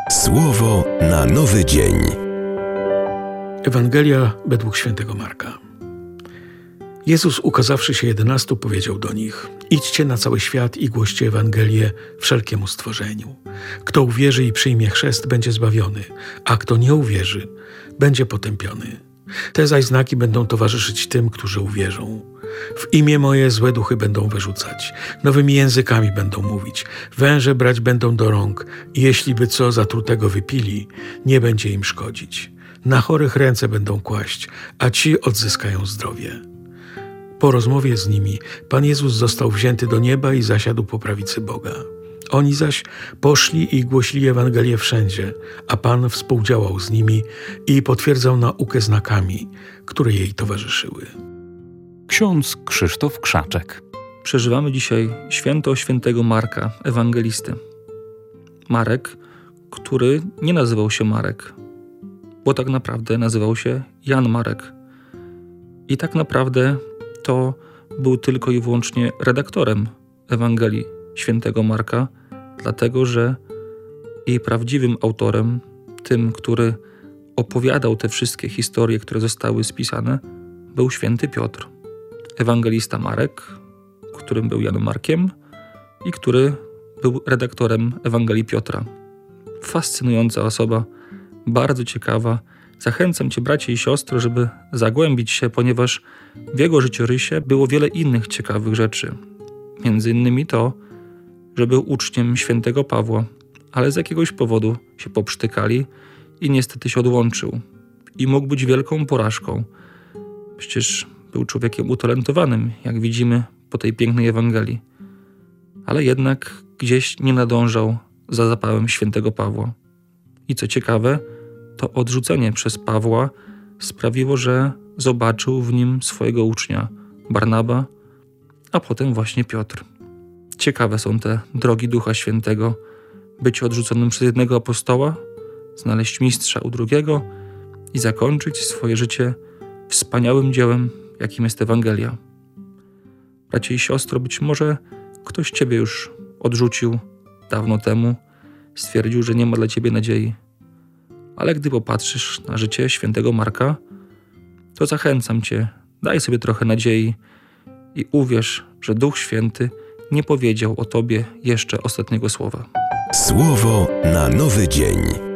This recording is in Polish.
Słowo na nowy dzień. Ewangelia według świętego Marka. Jezus, ukazawszy się 11, powiedział do nich: idźcie na cały świat i głoście Ewangelię wszelkiemu stworzeniu. Kto uwierzy i przyjmie chrzest, będzie zbawiony, a kto nie uwierzy, będzie potępiony. Te zaś znaki będą towarzyszyć tym, którzy uwierzą. W imię moje złe duchy będą wyrzucać, nowymi językami będą mówić, węże brać będą do rąk i jeśli by co zatrutego wypili, nie będzie im szkodzić. Na chorych ręce będą kłaść, a ci odzyskają zdrowie. Po rozmowie z nimi Pan Jezus został wzięty do nieba i zasiadł po prawicy Boga. Oni zaś poszli i głosili Ewangelię wszędzie, a Pan współdziałał z nimi i potwierdzał naukę znakami, które jej towarzyszyły. Ksiądz Krzysztof Krzaczek. Przeżywamy dzisiaj święto świętego Marka, ewangelisty. Marek, który nie nazywał się Marek, bo tak naprawdę nazywał się Jan Marek. I tak naprawdę to był tylko i wyłącznie redaktorem Ewangelii świętego Marka, dlatego że jej prawdziwym autorem, tym, który opowiadał te wszystkie historie, które zostały spisane, był święty Piotr. Ewangelista Marek, którym był Jan Markiem i który był redaktorem Ewangelii Piotra. Fascynująca osoba, bardzo ciekawa. Zachęcam Cię, bracie i siostry, żeby zagłębić się, ponieważ w jego życiorysie było wiele innych ciekawych rzeczy. Między innymi to, że był uczniem świętego Pawła, ale z jakiegoś powodu się poprztykali i niestety się odłączył. I mógł być wielką porażką. Przecież był człowiekiem utalentowanym, jak widzimy po tej pięknej Ewangelii. Ale jednak gdzieś nie nadążał za zapałem świętego Pawła. I co ciekawe, to odrzucenie przez Pawła sprawiło, że zobaczył w nim swojego ucznia Barnaba, a potem właśnie Piotr. Ciekawe są te drogi Ducha Świętego. Być odrzuconym przez jednego apostoła, znaleźć mistrza u drugiego i zakończyć swoje życie wspaniałym dziełem, jakim jest Ewangelia. Bracie i siostro, być może ktoś Ciebie już odrzucił dawno temu, stwierdził, że nie ma dla Ciebie nadziei. Ale gdy popatrzysz na życie świętego Marka, to zachęcam Cię, daj sobie trochę nadziei i uwierz, że Duch Święty nie powiedział o Tobie jeszcze ostatniego słowa. Słowo na nowy dzień.